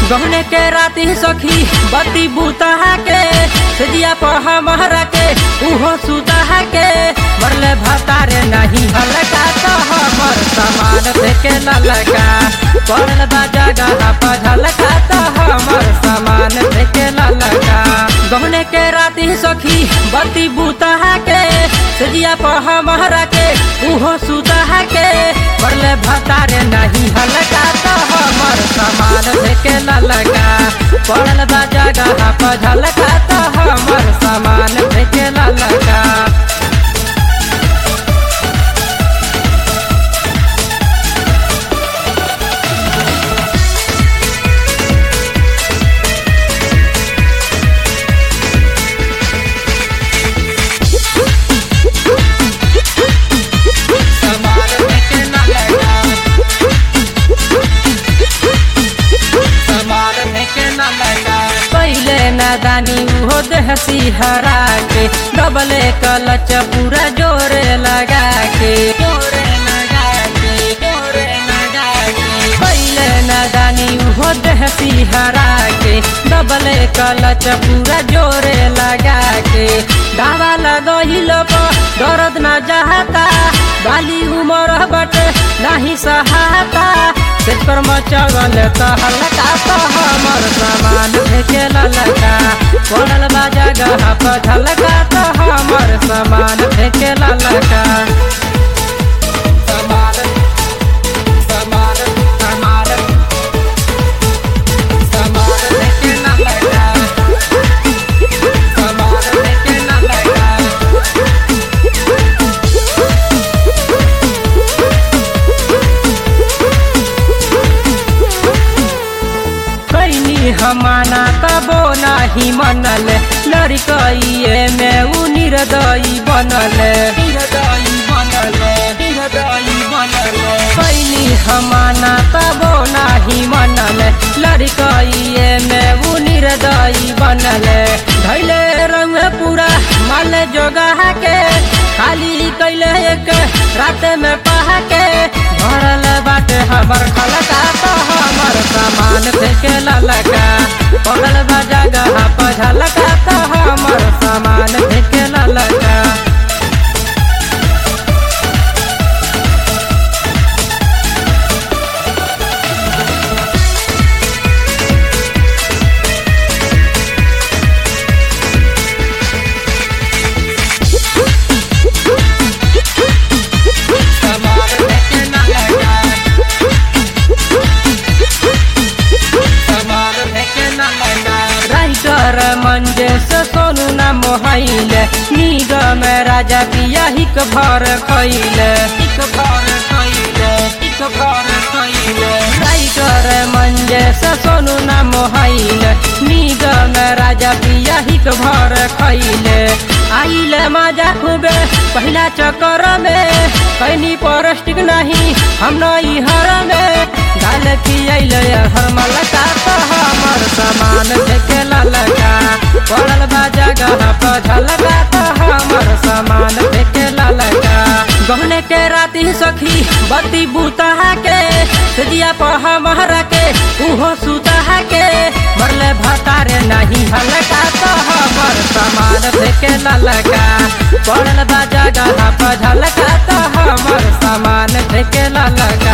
गहने के राती सखी बत्ती बूता के सजिया पर हमारा के उहो सुता के मरले भतारे नहीं हलका तो हमर सामान फेंके ललका पड़ल बा जगह पर झलका तो हमर सामान फेंके ललका। गहने के राती सखी बत्ती बूता के सजिया पर हमारा के उहो सुता के मरले भतारे नहीं हलका तो हमर सामान फेंके ललका पड़ल बा जगह पर झलका तो हमर सामान फेंके ललका। नादानी उहो देहसी हरा के डबले कलच पूरा जोरे लगा के पहले नादानी उहो देहसी हरा के डबले कलच पूरा जोरे लगा के दावा लगहिल दर्द न जहाता बाली उमर बटे नहीं सहाता पेट पर मचगल तो हल्का तो हमर सामान फेंके ललका पड़ल बा जगह पर झलका तो हमर सामान फेंके ललका। हमाना तबो नाही मनल लड़कइए में उ निर्दयी बनल पैनी हमाना तबो नाही मनल लड़कइए में उ निर्दयी बनल धैले रंग पूरा माल जोगा के खाली कैले एक रात में पहा के भरल बाटे हमर खलका तो हमर सामान फेंके ललका पड़ल बा जगह पर झलका तो हमर सामान फेंके ललका। मंजेश सोनू न मोहल निगम राजा पिया हिक भर खैले राइटर मंजेश सोनू न मोहल निगम राजा पिया हिक भर खैले आइले मजा खूबे पहला चक्कर में कैनी पौष्टिक नहीं हम नई हर में गाल खियाइले हर मलका तो हमर सामान फेंके ललका पड़ल बा जगह पर झलका तो हमर सामान फेंके ललका। गहने के राती सखी बत्ती बूता के सजिया पर हमारा के उहो सुता के मरले भतारे नहीं हलका तो हमर सामान फेंके ललका पड़ल बा जगह पर झलका तो हमर सामान फेंके ललका।